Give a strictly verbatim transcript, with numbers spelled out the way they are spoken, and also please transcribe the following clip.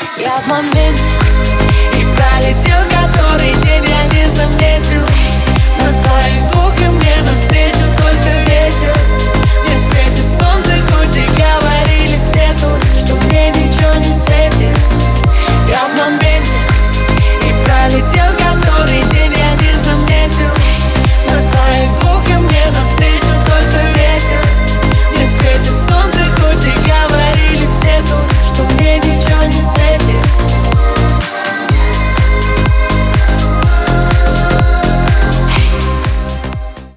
Я в моменте, и пролетел который день, я не заметил. На своих двух и мне навстречу.